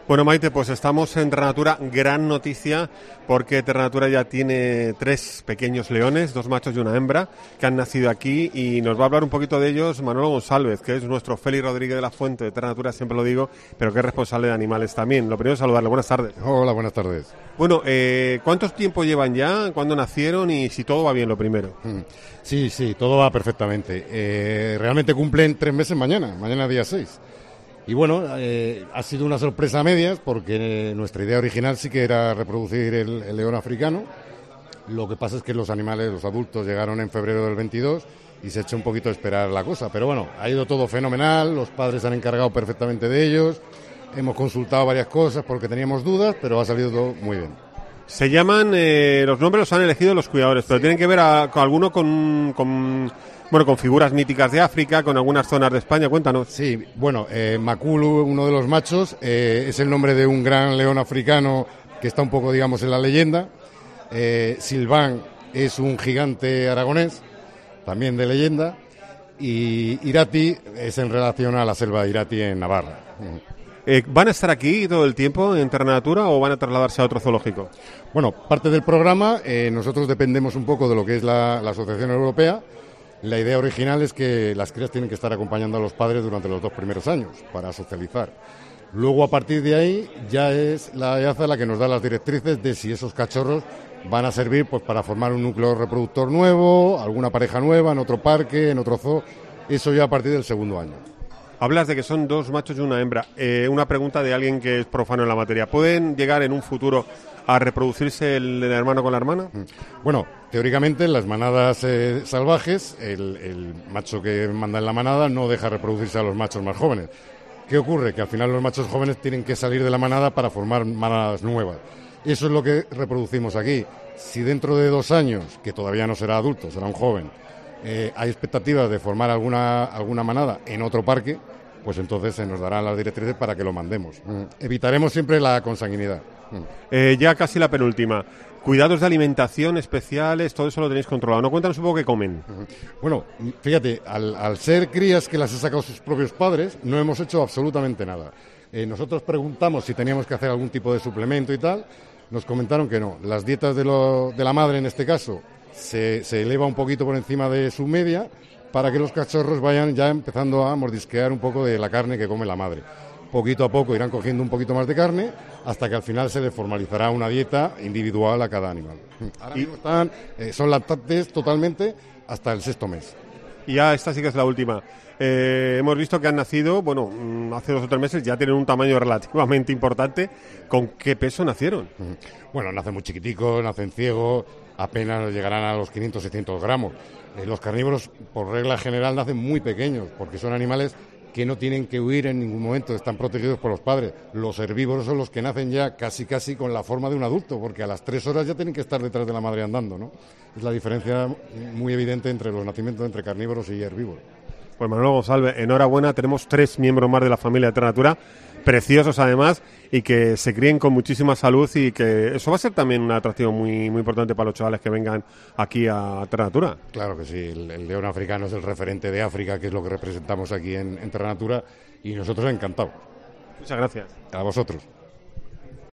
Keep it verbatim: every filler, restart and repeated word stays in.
Bueno, Maite, pues estamos en Terranatura, gran noticia, porque Terranatura ya tiene tres pequeños leones, dos machos y una hembra, que han nacido aquí, y nos va a hablar un poquito de ellos Manolo González, que es nuestro Félix Rodríguez de la Fuente de Terranatura, siempre lo digo, pero que es responsable de animales también. Lo primero es saludarle, buenas tardes. Hola, buenas tardes. Bueno, eh, ¿cuántos tiempo llevan ya? ¿Cuándo nacieron? Y si todo va bien, lo primero. Sí, sí, todo va perfectamente. Eh, realmente cumplen tres meses mañana, mañana día seis. Y bueno, eh, ha sido una sorpresa a medias porque nuestra idea original sí que era reproducir el, el león africano. Lo que pasa es que los animales, los adultos, llegaron en febrero del veintidós y se ha hecho un poquito esperar la cosa. Pero bueno, ha ido todo fenomenal, los padres se han encargado perfectamente de ellos, hemos consultado varias cosas porque teníamos dudas, pero ha salido todo muy bien. Se llaman, eh, los nombres los han elegido los cuidadores, pero sí. Tienen que ver a, con alguno con... con... Bueno, con figuras míticas de África, con algunas zonas de España, cuéntanos. Sí, bueno, eh, Makulu, uno de los machos, eh, es el nombre de un gran león africano que está un poco, digamos, en la leyenda. Eh, Silván es un gigante aragonés, también de leyenda. Y Irati es en relación a la selva de Irati en Navarra. Eh, ¿Van a estar aquí todo el tiempo en Terranatura o van a trasladarse a otro zoológico? Bueno, parte del programa, eh, nosotros dependemos un poco de lo que es la, la Asociación Europea. La idea original es que las crías tienen que estar acompañando a los padres durante los dos primeros años para socializar. Luego, a partir de ahí, ya es la E A Z A la que nos da las directrices de si esos cachorros van a servir pues para formar un núcleo reproductor nuevo, alguna pareja nueva, en otro parque, en otro zoo. Eso ya a partir del segundo año. Hablas de que son dos machos y una hembra. Eh, una pregunta de alguien que es profano en la materia. ¿Pueden llegar en un futuro a reproducirse el, el hermano con la hermana? Bueno, teóricamente en las manadas eh, salvajes, el, el macho que manda en la manada no deja reproducirse a los machos más jóvenes. ¿Qué ocurre? Que al final los machos jóvenes tienen que salir de la manada para formar manadas nuevas. Eso es lo que reproducimos aquí. Si dentro de dos años, que todavía no será adulto, será un joven, eh, hay expectativas de formar alguna, alguna manada en otro parque, pues entonces se nos darán las directrices para que lo mandemos. Mm. Evitaremos siempre la consanguinidad. Mm. Eh, ya casi la penúltima. Cuidados de alimentación especiales, todo eso lo tenéis controlado, ¿no? Cuéntanos un poco qué comen. Uh-huh. Bueno, fíjate, al, al ser crías que las he sacado sus propios padres, no hemos hecho absolutamente nada. Eh, nosotros preguntamos si teníamos que hacer algún tipo de suplemento y tal, nos comentaron que no. Las dietas de, lo, de la madre, en este caso, se, se eleva un poquito por encima de su media para que los cachorros vayan ya empezando a mordisquear un poco de la carne que come la madre. Poquito a poco irán cogiendo un poquito más de carne hasta que al final se les formalizará una dieta individual a cada animal. Ahora mismo están, eh, son lactantes totalmente hasta el sexto mes. Y ya esta sí que es la última. Eh, hemos visto que han nacido, bueno, hace dos o tres meses, ya tienen un tamaño relativamente importante. ¿Con qué peso nacieron? Bueno, nacen muy chiquiticos, nacen ciegos, apenas llegarán a los quinientos, seiscientos gramos. Eh, los carnívoros, por regla general, nacen muy pequeños, porque son animales que no tienen que huir en ningún momento, están protegidos por los padres. Los herbívoros son los que nacen ya casi casi con la forma de un adulto, porque a las tres horas ya tienen que estar detrás de la madre andando, ¿no? Es la diferencia muy evidente entre los nacimientos entre carnívoros y herbívoros. Pues Manolo González, enhorabuena, tenemos tres miembros más de la familia de Terranatura, preciosos además, y que se críen con muchísima salud, y que eso va a ser también un atractivo muy muy importante para los chavales que vengan aquí a Terranatura. Claro que sí, el, el león africano es el referente de África, que es lo que representamos aquí en, en Terranatura, y nosotros encantados. Muchas gracias. A vosotros.